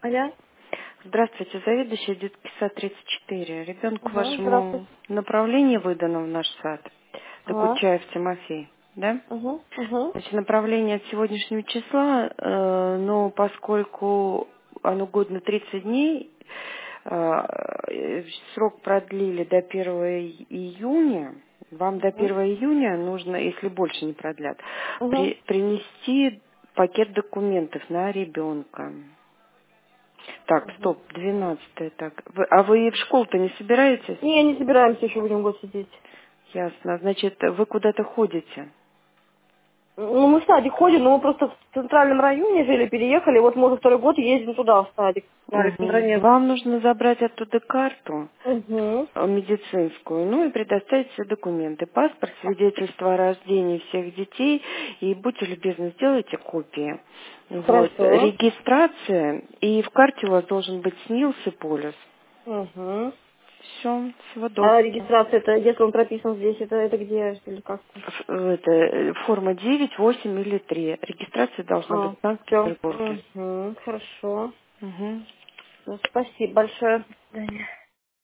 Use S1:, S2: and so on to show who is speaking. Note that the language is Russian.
S1: Алло.
S2: Здравствуйте, заведующая детский сад 34. Ребенку
S1: Здравствуйте.
S2: вашему направление выдано в наш сад.
S1: Ага.
S2: Докучаев Тимофей, да?
S1: Угу.
S2: Значит, направление от сегодняшнего числа, но поскольку оно годно 30 дней, срок продлили до 1 июня, вам до 1 июня нужно, если больше не продлят,
S1: Угу.
S2: принести пакет документов на ребенка. Так, стоп, 12 так. А вы в школу-то не собираетесь?
S1: Не, не собираемся еще будем год сидеть.
S2: Ясно. Значит, вы куда-то ходите?
S1: Ну, мы в садик ходим, но мы просто в центральном районе жили, переехали. Вот мы уже второй год ездим туда, в садик, на
S2: Мгм.
S1: Александровец.
S2: Вам нужно забрать оттуда карту
S1: Угу.
S2: медицинскую, ну и предоставить все документы. Паспорт, свидетельство о рождении всех детей. И будьте любезны, сделайте копии. Вот.
S1: Хорошо.
S2: Регистрация. И в карте у вас должен быть СНИЛС и полис.
S1: Угу.
S2: Все, всего
S1: А
S2: доброго.
S1: регистрация, это если он прописан здесь, это где или как-то?
S2: Форма 9, 8 или 3. Регистрация должна быть
S1: А,
S2: в
S1: все.
S2: Санкт-Петербурге.
S1: Угу. Хорошо.
S2: Мгм.
S1: Спасибо большое. До свидания.